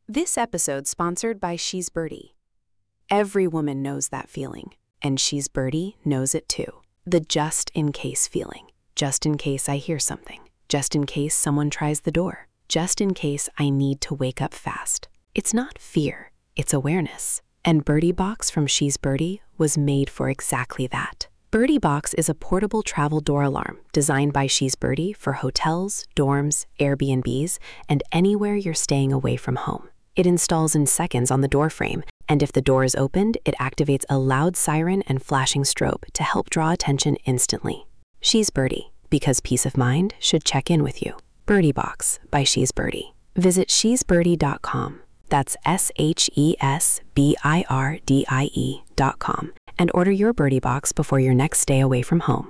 This episode sponsored by She's Birdie. Every woman knows that feeling, and She's Birdie knows it too. The just-in-case feeling. Just in case I hear something. Just in case someone tries the door. Just in case I need to wake up fast. It's not fear, it's awareness. And Birdie Box from She's Birdie was made for exactly that. Birdie Box is a portable travel door alarm designed by She's Birdie for hotels, dorms, Airbnbs, and anywhere you're staying away from home. It installs in seconds on the door frame, and if the door is opened, it activates a loud siren and flashing strobe to help draw attention instantly. She's Birdie, because peace of mind should check in with you. Birdie Box by She's Birdie. Visit shesbirdie.com. That's SHESBIRDIE.com. And order your Birdie Box before your next stay away from home.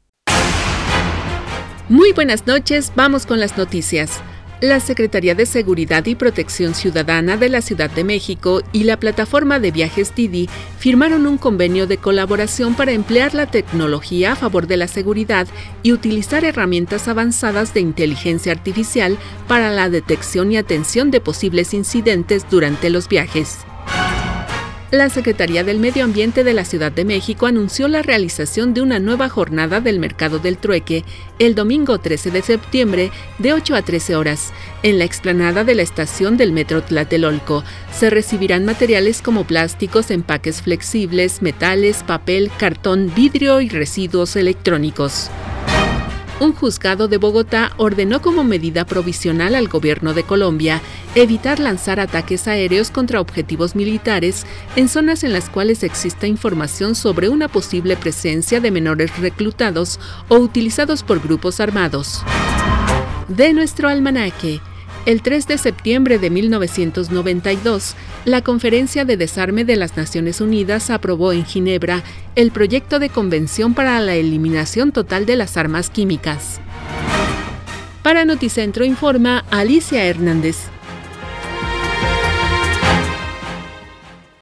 Muy buenas noches, vamos con las noticias. La Secretaría de Seguridad y Protección Ciudadana de la Ciudad de México y la plataforma de viajes Didi firmaron un convenio de colaboración para emplear la tecnología a favor de la seguridad y utilizar herramientas avanzadas de inteligencia artificial para la detección y atención de posibles incidentes durante los viajes. La Secretaría del Medio Ambiente de la Ciudad de México anunció la realización de una nueva jornada del Mercado del Trueque el domingo 13 de septiembre de 8 a 13 horas. En la explanada de la estación del Metro Tlatelolco se recibirán materiales como plásticos, empaques flexibles, metales, papel, cartón, vidrio y residuos electrónicos. Un juzgado de Bogotá ordenó como medida provisional al gobierno de Colombia evitar lanzar ataques aéreos contra objetivos militares en zonas en las cuales exista información sobre una posible presencia de menores reclutados o utilizados por grupos armados. De nuestro almanaque. El 3 de septiembre de 1992, la Conferencia de Desarme de las Naciones Unidas aprobó en Ginebra el proyecto de Convención para la Eliminación Total de las Armas Químicas. Para Noticentro informa Alicia Hernández.